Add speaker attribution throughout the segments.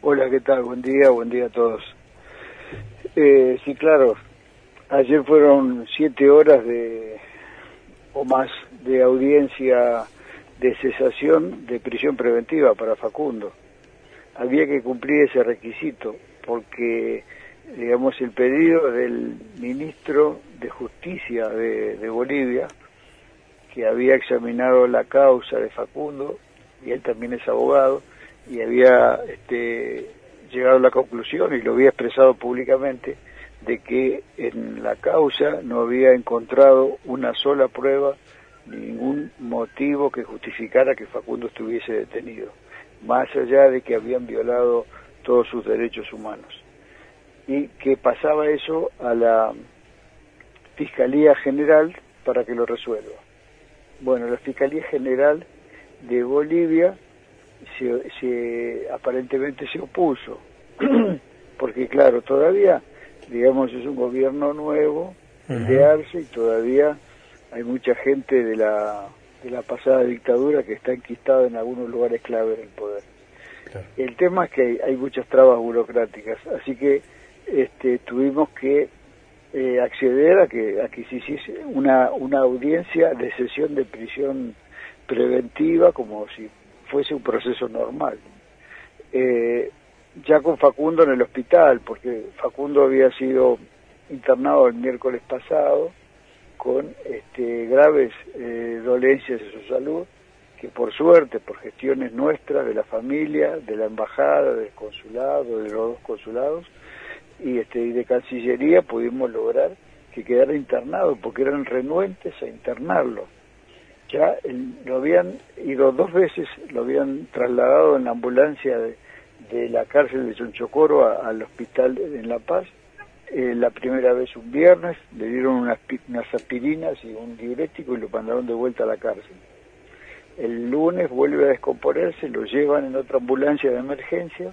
Speaker 1: Hola, ¿qué tal? Buen día a todos. Sí, claro, ayer fueron 7 horas o más de audiencia de cesación de prisión preventiva para Facundo. Había que cumplir ese requisito porque, digamos, el pedido del ministro de Justicia de Bolivia, que había examinado la causa de Facundo, y él también es abogado, y había llegado a la conclusión, y lo había expresado públicamente, de que en la causa no había encontrado una sola prueba, ningún motivo que justificara que Facundo estuviese detenido, más allá de que habían violado todos sus derechos humanos. Y que pasaba eso a la Fiscalía General para que lo resuelva. Bueno, la Fiscalía General de Bolivia aparentemente se opuso, porque claro, todavía, digamos, es un gobierno nuevo, el de Arce, y todavía hay mucha gente de la pasada dictadura que está enquistada en algunos lugares clave del poder. Claro. El tema es que hay muchas trabas burocráticas, así que tuvimos que acceder a que se hiciese una audiencia de sesión de prisión preventiva como si fuese un proceso normal. Ya con Facundo en el hospital, porque Facundo había sido internado el miércoles pasado con graves dolencias de su salud, que por suerte, por gestiones nuestras, de la familia, de la embajada, del consulado, de los dos consulados, y de Cancillería, pudimos lograr que quedara internado, porque eran renuentes a internarlo. Ya lo habían ido 2 veces, lo habían trasladado en la ambulancia de la cárcel de Chonchocoro al hospital en La Paz. La primera vez un viernes, le dieron unas aspirinas y un diurético y lo mandaron de vuelta a la cárcel. El lunes vuelve a descomponerse, lo llevan en otra ambulancia de emergencia,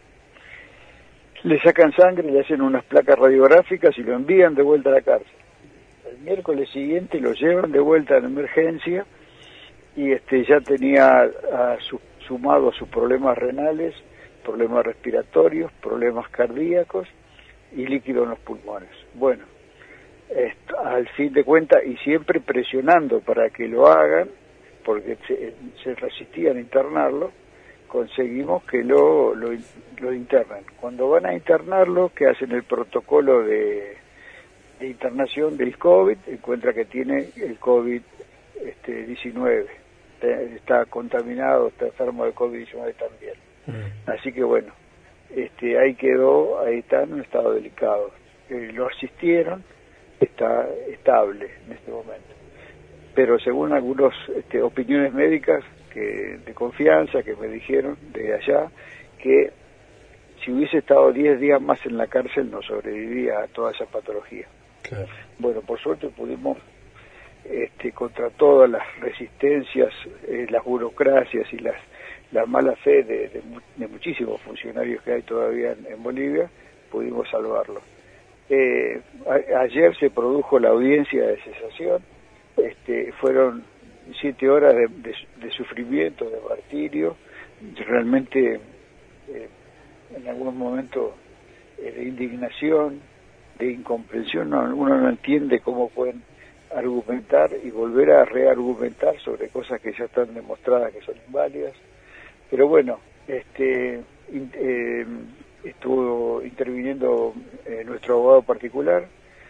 Speaker 1: le sacan sangre, le hacen unas placas radiográficas y lo envían de vuelta a la cárcel. El miércoles siguiente lo llevan de vuelta a la emergencia y ya tenía sumado a sus problemas renales, problemas respiratorios, problemas cardíacos y líquido en los pulmones. Bueno, al fin de cuentas, y siempre presionando para que lo hagan, porque se resistían a internarlo, conseguimos que lo internen. Cuando van a internarlo, que hacen el protocolo de internación del COVID, encuentra que tiene el COVID-19, está contaminado, está enfermo de COVID-19 también. Así que bueno, ahí quedó, ahí está en un estado delicado. Lo asistieron, está estable en este momento. Pero según algunas opiniones médicas de confianza que me dijeron de allá, que si hubiese estado 10 días más en la cárcel no sobreviviría a toda esa patología. Claro. Bueno, por suerte pudimos, contra todas las resistencias, las burocracias y la mala fe de muchísimos funcionarios que hay todavía en Bolivia, pudimos salvarlo. Ayer se produjo la audiencia de cesación, fueron 7 horas de sufrimiento, de martirio, realmente en algún momento de indignación, de incomprensión. Uno no entiende cómo pueden argumentar y volver a reargumentar sobre cosas que ya están demostradas que son inválidas. Pero bueno, estuvo interviniendo nuestro abogado particular,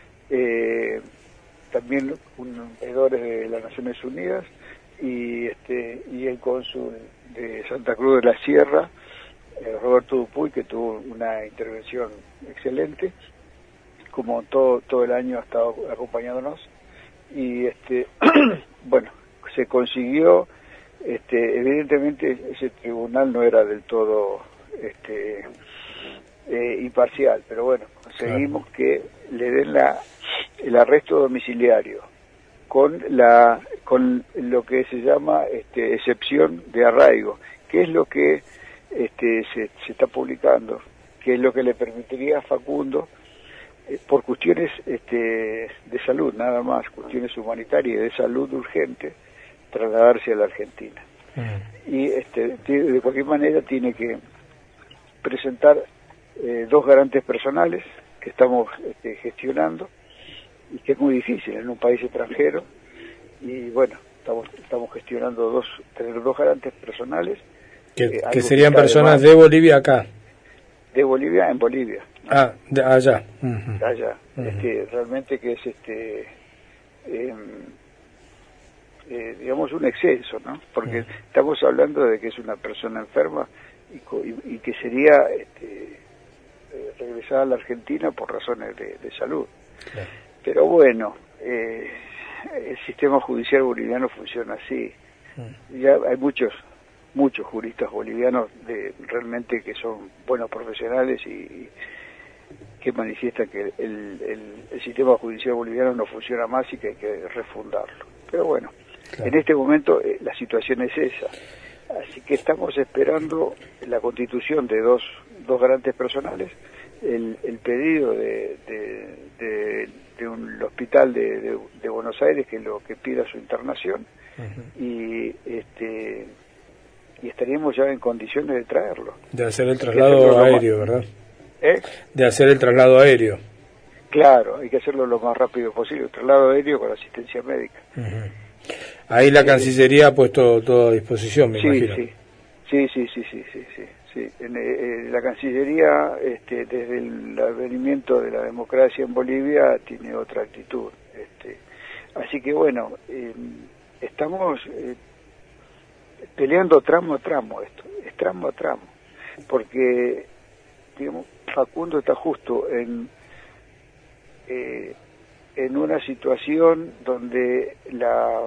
Speaker 1: también veedores de las Naciones Unidas y el cónsul de Santa Cruz de la Sierra, Roberto Dupuy, que tuvo una intervención excelente, como todo el año ha estado acompañándonos, y bueno, se consiguió. Evidentemente ese tribunal no era del todo imparcial, pero bueno, conseguimos que le den el arresto domiciliario con lo que se llama excepción de arraigo, que es lo que se está publicando, que es lo que le permitiría a Facundo, por cuestiones de salud, nada más, cuestiones humanitarias y de salud urgente, trasladarse a la Argentina. Y de cualquier manera tiene que presentar 2 garantes personales que estamos gestionando, y que es muy difícil en un país extranjero, y bueno, estamos gestionando tener 2 garantes personales.
Speaker 2: Que serían personas de Bolivia acá.
Speaker 1: De Bolivia en Bolivia, ¿no?
Speaker 2: Ah, allá.
Speaker 1: Allá. Realmente que es digamos un exceso, ¿no? Porque estamos hablando de que es una persona enferma y que sería regresada a la Argentina por razones de salud.
Speaker 2: Claro.
Speaker 1: Pero bueno, el sistema judicial boliviano funciona así. Ya hay muchos juristas bolivianos realmente que son buenos profesionales y que manifiestan que el sistema judicial boliviano no funciona más y que hay que refundarlo. Pero bueno, claro, en este momento la situación es esa. Así que estamos esperando la constitución de dos garantes personales, el pedido de un hospital de Buenos Aires que lo que pida su internación, y estaríamos ya en condiciones de traerlo.
Speaker 2: De hacer el traslado aéreo, ¿verdad? De hacer el traslado aéreo.
Speaker 1: Claro, hay que hacerlo lo más rápido posible, el traslado aéreo con asistencia médica.
Speaker 2: Ahí la Cancillería ha puesto todo a disposición, me imagino.
Speaker 1: Sí. La Cancillería, desde el advenimiento de la democracia en Bolivia, tiene otra actitud. Así que bueno, estamos peleando tramo a tramo esto, es tramo a tramo, porque digamos, Facundo está justo en una situación donde la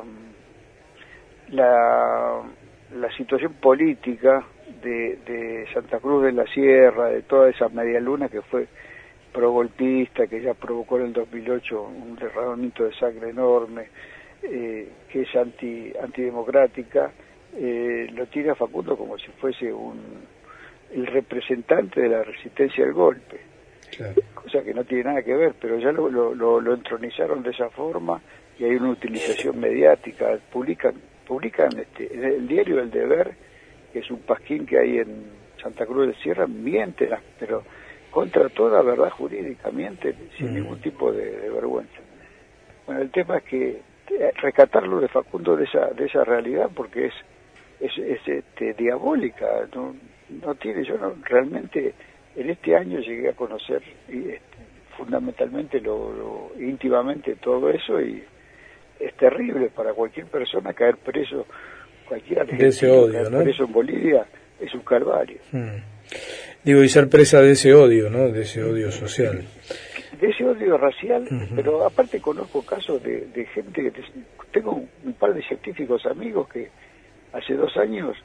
Speaker 1: situación política de Santa Cruz de la Sierra, de toda esa media luna que fue progolpista, que ya provocó en el 2008 un derramamiento de sangre enorme, que es antidemocrática, lo tiene a Facundo como si fuese el representante de la resistencia al golpe. Claro. Cosa que no tiene nada que ver, pero ya lo entronizaron de esa forma, y hay una utilización mediática. Publican en el diario El Deber, que es un pasquín que hay en Santa Cruz de Sierra, mienten, pero contra toda verdad jurídica, mienten sin ningún tipo de vergüenza. Bueno, el tema es que rescatarlo de Facundo de esa realidad, porque es diabólica, no tiene, realmente en este año llegué a conocer fundamentalmente íntimamente todo eso, y es terrible para cualquier persona caer preso, cualquier argentino caer preso en Bolivia es un calvario.
Speaker 2: Digo, y ser presa de ese odio, ¿no? De ese odio social.
Speaker 1: De ese odio racial, pero aparte conozco casos de gente que tengo un par de científicos amigos que hace 2 años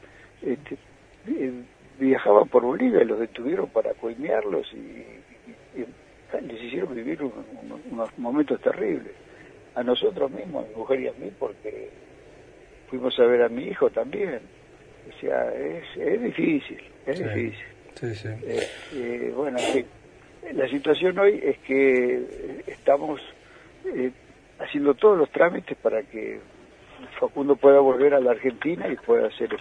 Speaker 1: viajaban por Bolivia y los detuvieron para coimearlos y les hicieron vivir unos momentos terribles. A nosotros mismos, a mi mujer y a mí, porque fuimos a ver a mi hijo también. O sea, es difícil, difícil. Sí. Bueno, sí. La situación hoy es que estamos haciendo todos los trámites para que Facundo pueda volver a la Argentina y pueda ser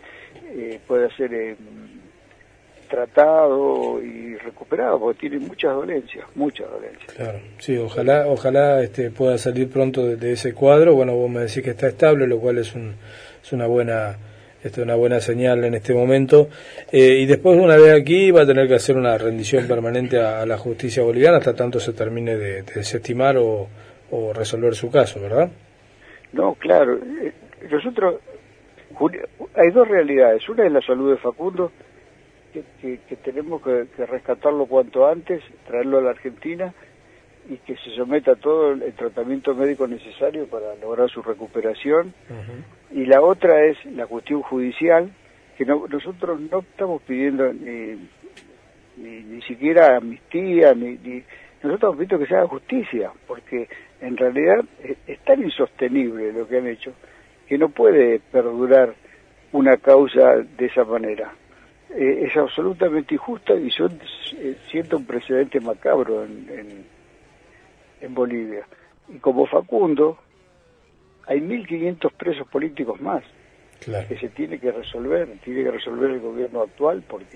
Speaker 1: tratado y recuperado, porque tiene muchas dolencias.
Speaker 2: Claro, sí, ojalá pueda salir pronto de ese cuadro. Bueno, vos me decís que está estable, lo cual es una buena señal en este momento, y después, una vez aquí, va a tener que hacer una rendición permanente a la justicia boliviana hasta tanto se termine de desestimar o resolver su caso, ¿verdad?
Speaker 1: No, claro, nosotros hay 2 realidades. Una es la salud de Facundo, que tenemos que rescatarlo cuanto antes, traerlo a la Argentina y que se someta a todo el tratamiento médico necesario para lograr su recuperación. Y la otra es la cuestión judicial, que nosotros no estamos pidiendo ni siquiera amnistía, nosotros estamos pidiendo que se haga justicia, porque en realidad es tan insostenible lo que han hecho, que no puede perdurar una causa de esa manera. Es absolutamente injusta y siento un precedente macabro en Bolivia. Y como Facundo, hay 1.500 presos políticos más, claro, que se tiene que resolver el gobierno actual, porque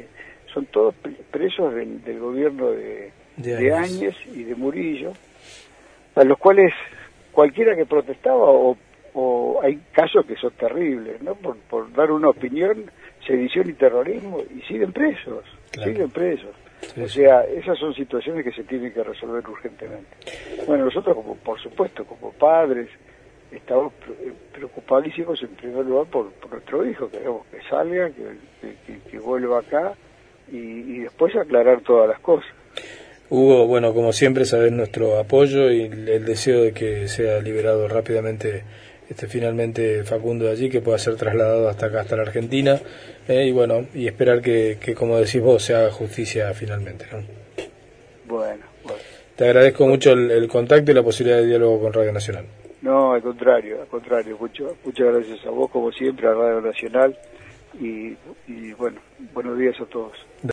Speaker 1: son todos presos del gobierno de Áñez y de Murillo, a los cuales cualquiera que protestaba, o hay casos que son terribles, ¿no? Por dar una opinión, sedición y terrorismo, y siguen presos, siguen presos. Sí, o sea, esas son situaciones que se tienen que resolver urgentemente. Bueno, nosotros, por supuesto, como padres, estamos preocupadísimos en primer lugar por nuestro hijo, queremos que salga, que vuelva acá, y después aclarar todas las cosas.
Speaker 2: Hugo, bueno, como siempre sabes nuestro apoyo y el deseo de que sea liberado rápidamente finalmente Facundo de allí, que pueda ser trasladado hasta acá, hasta la Argentina, y bueno, y esperar que como decís vos, se haga justicia finalmente, ¿no?
Speaker 1: Bueno.
Speaker 2: Te agradezco mucho el contacto y la posibilidad de diálogo con Radio Nacional.
Speaker 1: No, al contrario, muchas gracias a vos como siempre, a Radio Nacional, y bueno, buenos días a todos.